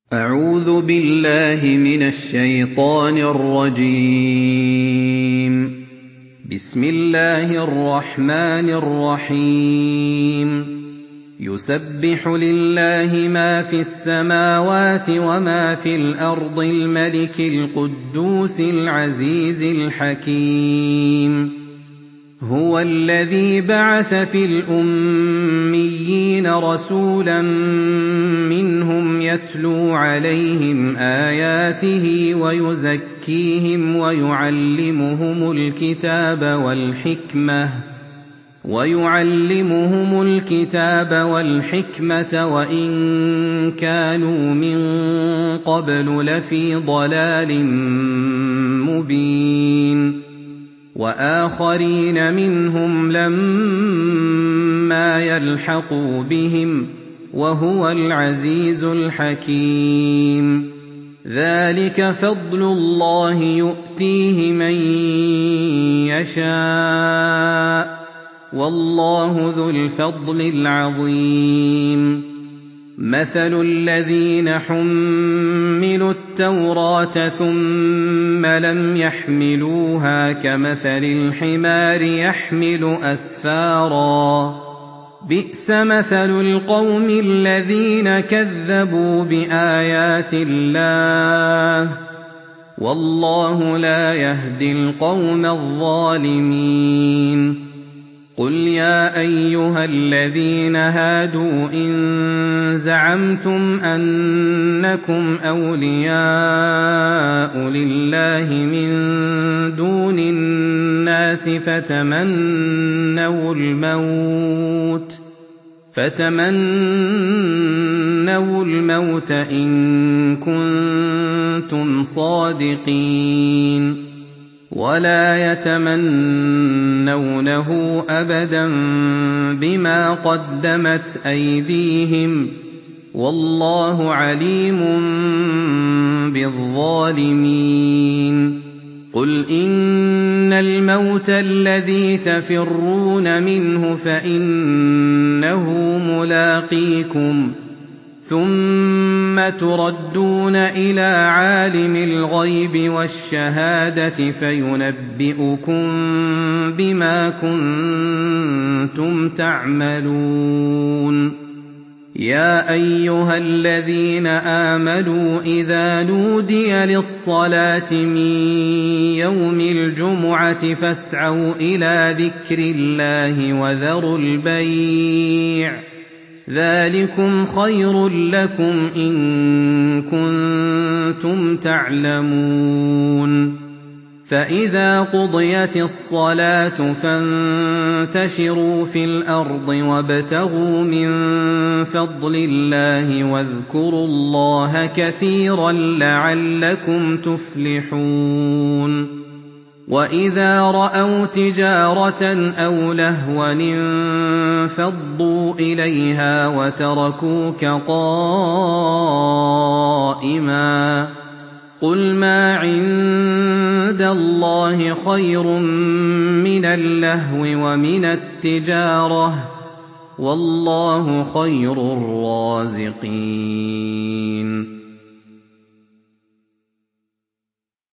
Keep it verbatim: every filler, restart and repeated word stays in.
أعوذ بالله من الشيطان الرجيم. بسم الله الرحمن الرحيم. يسبح لله ما في السماوات وما في الأرض الملك القدوس العزيز الحكيم. هو الذي بعث في الأميين رسولا منهم يتلو عليهم آياته ويزكيهم ويعلمهم الكتاب والحكمة ويعلمهم الكتاب والحكمة وإن كانوا من قبل لفي ضلال مبين. وآخرين منهم لما يلحقوا بهم وهو العزيز الحكيم. ذلك فضل الله يؤتيه من يشاء والله ذو الفضل العظيم. مثل الذين حملوا التوراة ثم لم يحملوها كمثل الحمار يحمل أسفارا بئس مثل القوم الذين كذبوا بآيات الله والله لا يهدي القوم الظالمين. قل يا أيها الذين هادوا إن زعمتم أنكم أولياء لله من دون الناس فتمنوا الموت فتمنوا الموت إن كنتم صادقين ولا يتمنونه أبدا بما قدمت أيديهم والله عليم بالظالمين. قل إن الموت الذي تفرون منه فإنه ملاقيكم ثم تردون إلى عالم الغيب والشهادة فينبئكم بما كنتم تعملون. يا أيها الذين آمنوا إذا نودي للصلاة من يوم الجمعة فاسعوا إلى ذكر الله وذروا البيع ذلكم خير لكم إن كنتم تعلمون. فإذا قضيت الصلاة فانتشروا في الأرض وابتغوا من فضل الله واذكروا الله كثيرا لعلكم تفلحون. وإذا رأوا تجارة أو لهوا انفضوا إليها وتركوك قائما قل ما عند الله خير من اللهو ومن التجارة والله خير الرازقين.